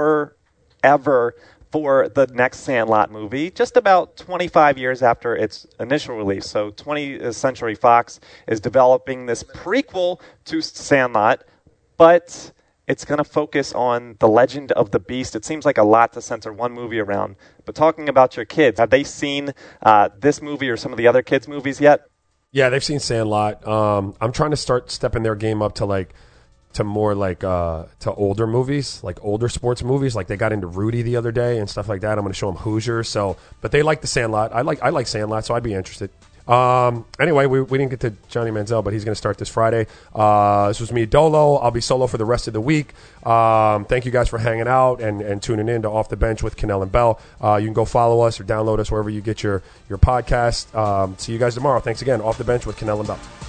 forever for the next Sandlot movie, just about twenty-five years after its initial release. So twentieth Century Fox is developing this prequel to Sandlot, but it's going to focus on the legend of the beast. It seems like a lot to center one movie around. But talking about your kids, have they seen uh, this movie or some of the other kids' movies yet? Yeah, they've seen Sandlot. Um, I'm trying to start stepping their game up to like to more like uh, to older movies, like older sports movies. Like they got into Rudy the other day and stuff like that. I'm going to show them Hoosiers. So, but they like the Sandlot. I like I like Sandlot, so I'd be interested. Um, anyway, we, we didn't get to Johnny Manziel, but he's going to start this Friday. Uh, this was me, Dolo. I'll be solo for the rest of the week. Um, thank you guys for hanging out and, and tuning in to Off the Bench with Cannell and Bell. Uh, you can go follow us or download us wherever you get your, your podcast. Um, see you guys tomorrow. Thanks again. Off the Bench with Cannell and Bell.